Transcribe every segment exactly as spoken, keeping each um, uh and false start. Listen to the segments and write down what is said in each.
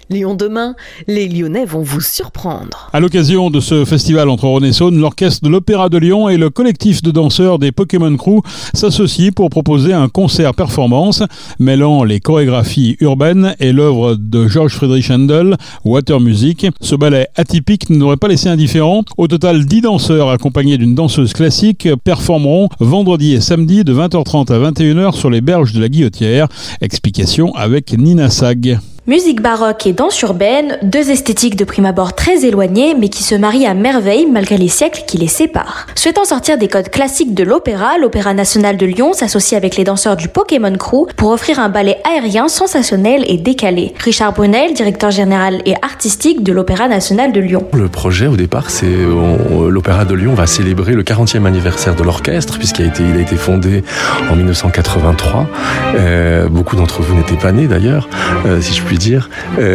Lyon demain, les Lyonnais vont vous surprendre. À l'occasion de ce festival entre Rhône et Saône, l'orchestre de l'Opéra de Lyon et le collectif de danseurs des Pokémon Crew s'associent pour proposer un concert-performance mêlant les chorégraphies urbaines et l'œuvre de George Friedrich Händel, Water Music. Ce ballet atypique n'aurait pas laissé indifférent. Au total, dix danseurs accompagnés d'une danseuse classique performeront vendredi et samedi de vingt heures trente à vingt et une heures sur les berges de la Guillotière. Explication avec Nina Sag. Musique baroque et danse urbaine, deux esthétiques de prime abord très éloignées mais qui se marient à merveille malgré les siècles qui les séparent. Souhaitant sortir des codes classiques de l'opéra, l'Opéra national de Lyon s'associe avec les danseurs du Pokémon Crew pour offrir un ballet aérien sensationnel et décalé. Richard Brunel, directeur général et artistique de l'Opéra national de Lyon. Le projet au départ, c'est on, l'Opéra de Lyon va célébrer le quarantième anniversaire de l'orchestre puisqu'il a été, il a été fondé en dix-neuf cent quatre-vingt-trois. Euh, beaucoup d'entre vous n'étaient pas nés d'ailleurs, euh, si je puis dire.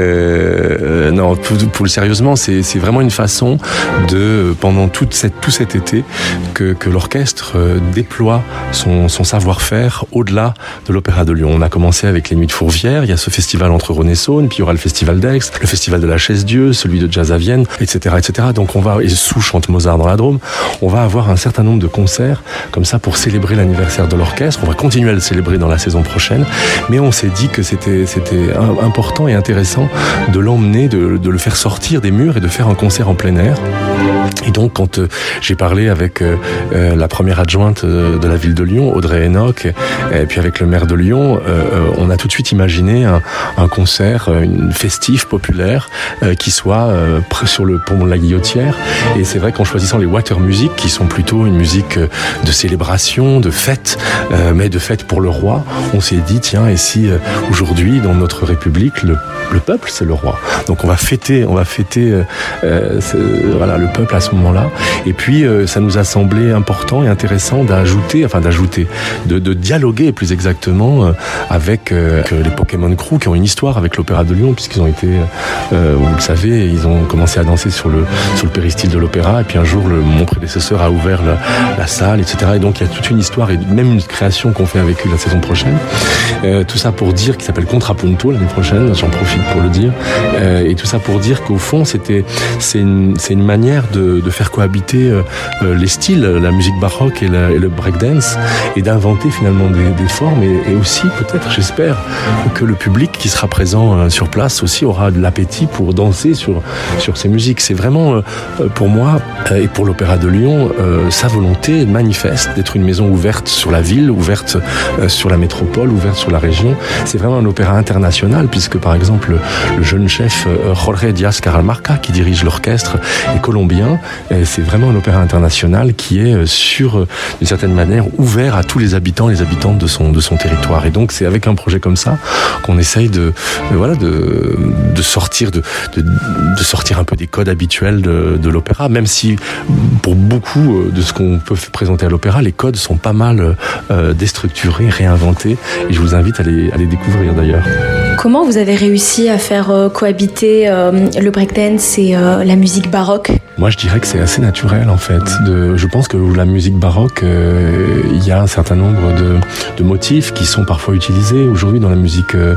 Euh, non, pour, pour le sérieusement, c'est, c'est vraiment une façon de, pendant toute cette, tout cet été, que, que l'orchestre déploie son, son savoir-faire au-delà de l'Opéra de Lyon. On a commencé avec les Nuits de Fourvière, il y a ce festival entre Rhône et Saône, puis il y aura le festival d'Aix, le festival de la Chaise-Dieu, celui de Jazz à Vienne, et cetera, et cetera. Donc on va, et sous chante Mozart dans la Drôme, on va avoir un certain nombre de concerts comme ça pour célébrer l'anniversaire de l'orchestre. On va continuer à le célébrer dans la saison prochaine, mais on s'est dit que c'était, c'était important et intéressant de l'emmener, de, de le faire sortir des murs et de faire un concert en plein air. Et donc, quand euh, j'ai parlé avec euh, euh, la première adjointe euh, de la ville de Lyon, Audrey Enoch, et puis avec le maire de Lyon, euh, on a tout de suite imaginé un, un concert, une festif populaire, euh, qui soit euh, sur le pont de la Guillotière. Et c'est vrai qu'en choisissant les Water Music, qui sont plutôt une musique de célébration, de fête, euh, mais de fête pour le roi, on s'est dit, tiens, et si euh, aujourd'hui, dans notre République, le, le peuple, c'est le roi. Donc on va fêter, on va fêter euh, euh, voilà, le peuple à ce moment-là. Et puis, euh, ça nous a semblé important et intéressant d'ajouter, enfin d'ajouter, de, de dialoguer plus exactement euh, avec euh, les Pokémon Crew qui ont une histoire avec l'Opéra de Lyon, puisqu'ils ont été, euh, vous le savez, ils ont commencé à danser sur le, sur le péristyle de l'Opéra. Et puis un jour, le, mon prédécesseur a ouvert la, la salle, et cetera. Et donc, il y a toute une histoire et même une création qu'on fait avec eux la saison prochaine. Euh, tout ça pour dire, qui s'appelle Contrapunto l'année prochaine, j'en profite pour le dire. Euh, et tout ça pour dire qu'au fond, c'était, c'est une, c'est une manière de, de faire cohabiter euh, les styles, la musique baroque et, la, et le breakdance, et d'inventer finalement des, des formes, et, et aussi peut-être, j'espère, que le public qui sera présent euh, sur place aussi aura de l'appétit pour danser sur, sur ces musiques. C'est vraiment, euh, pour moi, euh, et pour l'Opéra de Lyon, euh, sa volonté manifeste d'être une maison ouverte sur la ville, ouverte euh, sur la métropole, ouverte sur la région. C'est vraiment un opéra international, puisque par exemple, le jeune chef euh, Jorge Diaz Caralmarca, qui dirige l'orchestre, est colombien. Et c'est vraiment un opéra international qui est sur, d'une certaine manière, ouvert à tous les habitants, les habitantes de son, de son territoire. Et donc, c'est avec un projet comme ça qu'on essaye de, de voilà, de, de sortir, de, de, de sortir un peu des codes habituels de, de l'opéra, même si, pour beaucoup de ce qu'on peut présenter à l'opéra, les codes sont pas mal euh, déstructurés, réinventés. Et je vous invite à les, à les découvrir d'ailleurs. Comment vous avez réussi à faire euh, cohabiter euh, le breakdance et euh, la musique baroque ? Moi, je dirais que c'est assez naturel, en fait. De, je pense que la musique baroque, euh, il y a un certain nombre de, de motifs qui sont parfois utilisés aujourd'hui dans la musique, euh,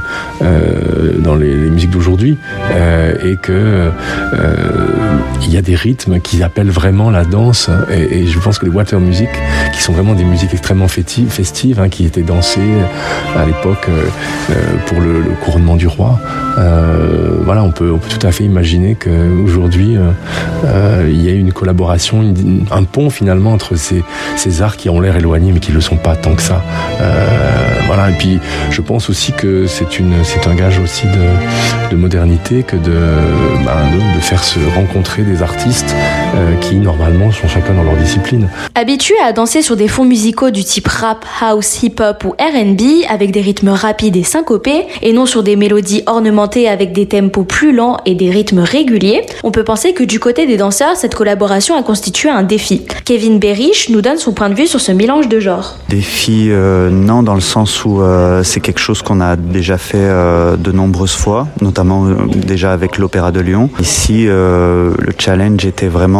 dans les, les musiques d'aujourd'hui, euh, et que euh, il y a des rythmes qui appellent vraiment la danse. Et, et je pense que les water music, qui sont vraiment des musiques extrêmement festives, festives hein, qui étaient dansées à l'époque euh, pour le, le couronnement du roi. Euh, voilà, on peut, on peut tout à fait imaginer qu'aujourd'hui, euh, euh, il y a une collaboration, une, un pont finalement entre ces, ces arts qui ont l'air éloignés mais qui ne le sont pas tant que ça. Euh, voilà, et puis je pense aussi que c'est, une, c'est un gage aussi de, de modernité que de, bah, de, de faire se rencontrer des artistes euh, qui normalement sont chacun dans leur discipline. Habitués à danser sur des fonds musicaux du type rap, house, hip-hop ou R and B avec des rythmes rapides et syncopés et non sur des mélodies ornementées avec des tempos plus lents et des rythmes réguliers, on peut penser que du côté des danseurs, cette collaboration a constitué un défi. Kevin Berich nous donne son point de vue sur ce mélange de genres. Défi, euh, non, dans le sens où euh, c'est quelque chose qu'on a déjà fait euh, de nombreuses fois, notamment euh, déjà avec l'Opéra de Lyon. Ici, euh, le challenge était vraiment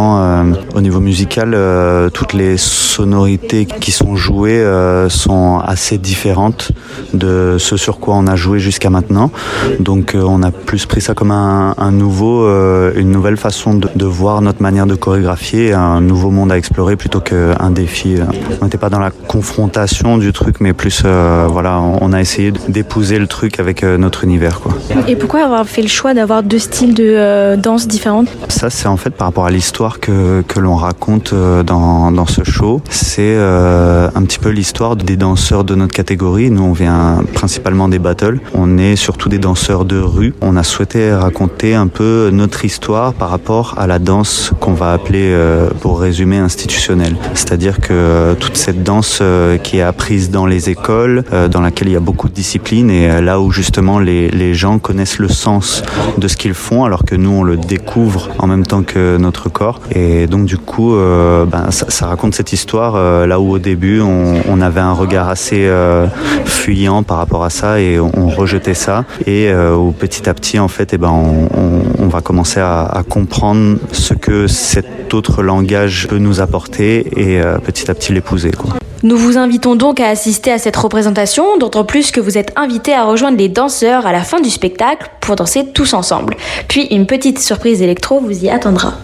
effectivement, euh, au niveau musical, euh, toutes les sonorités qui sont jouées euh, sont assez différentes de ce sur quoi on a joué jusqu'à maintenant. Donc euh, on a plus pris ça comme un, un nouveau, euh, une nouvelle façon de, de voir notre manière de chorégraphier, un nouveau monde à explorer plutôt qu'un défi. On n'était pas dans la confrontation du truc, mais plus, euh, voilà, on a essayé d'épouser le truc avec euh, notre univers, quoi. Et pourquoi avoir fait le choix d'avoir deux styles de euh, danse différentes ? Ça, c'est en fait par rapport à l'histoire que, que l'on raconte euh, dans, dans ce show. C'est euh, un petit peu l'histoire des danseurs de notre catégorie. Nous, on vient principalement des battles. On est surtout des danseurs de rue. On a souhaité raconter un peu notre histoire par rapport à la danse qu'on va appeler, euh, pour résumer, institutionnelle. C'est-à-dire que euh, toute cette danse euh, qui est apprise dans les écoles, euh, dans laquelle il y a beaucoup de disciplines, et euh, là où justement les, les gens connaissent le sens de ce qu'ils font, alors que nous, on le découvre en même temps que notre corps. Et donc, du coup, euh, ben, ça, ça raconte cette histoire euh, là où au début, on, on avait un regard assez euh, fuyant par rapport à ça et on, on rejetait ça. Et euh, où petit à petit, en fait, eh ben, on, on, on va commencer à, à comprendre ce que cet autre langage peut nous apporter et euh, petit à petit l'épouser, quoi. Nous vous invitons donc à assister à cette représentation, d'autant plus que vous êtes invités à rejoindre les danseurs à la fin du spectacle pour danser tous ensemble. Puis une petite surprise électro vous y attendra.